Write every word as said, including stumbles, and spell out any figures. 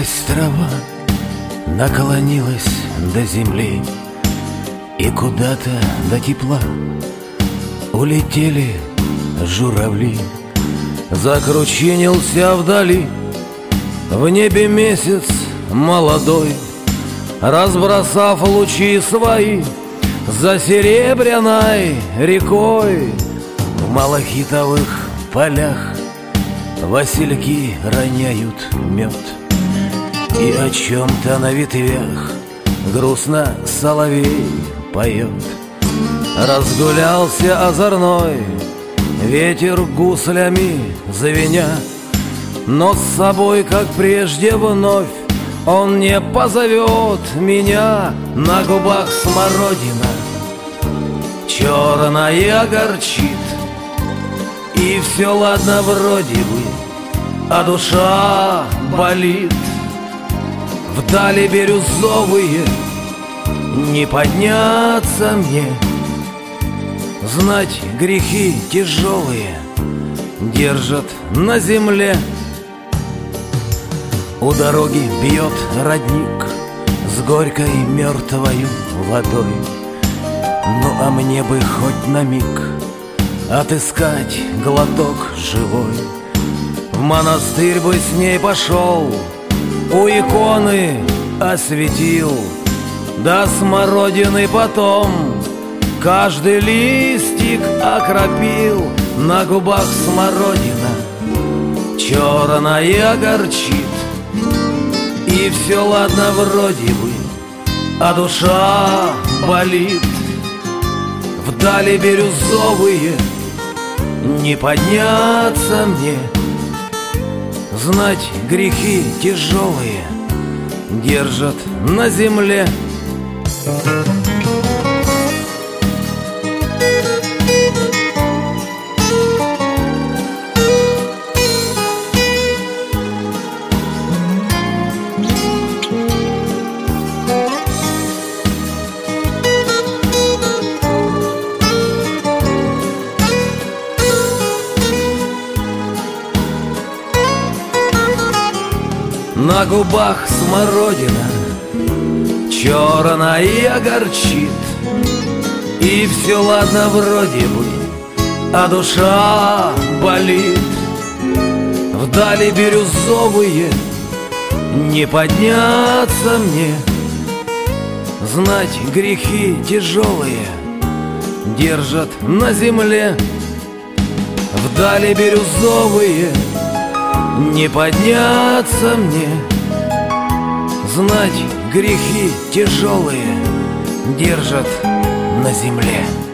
Распустилась трава, наклонилась до земли, и куда-то до тепла улетели журавли. Закручинился вдали в небе месяц молодой, разбросав лучи свои за серебряной рекой. В малахитовых полях васильки роняют мед, и о чем-то на ветвях грустно соловей поет. Разгулялся озорной ветер гуслями звеня, но с собой, как прежде, вновь он не позовет меня. На губах смородина черная горчит, и все ладно вроде бы, а душа болит. Вдали бирюзовые не подняться мне, знать грехи тяжелые держат на земле. У дороги бьет родник с горькой мертвою водой, ну а мне бы хоть на миг отыскать глоток живой. В монастырь бы с ней пошел, у иконы осветил, до смородины потом каждый листик окропил. На губах смородина черная горчит, и все ладно вроде бы, а душа болит. Вдали бирюзовые не подняться мне, знать грехи тяжелые держат на земле. На губах смородина черная горчит, и все ладно вроде бы, а душа болит. Вдали бирюзовые не подняться мне, знать грехи тяжелые держат на земле. Вдали бирюзовые не подняться мне, знать грехи тяжелые держат на земле.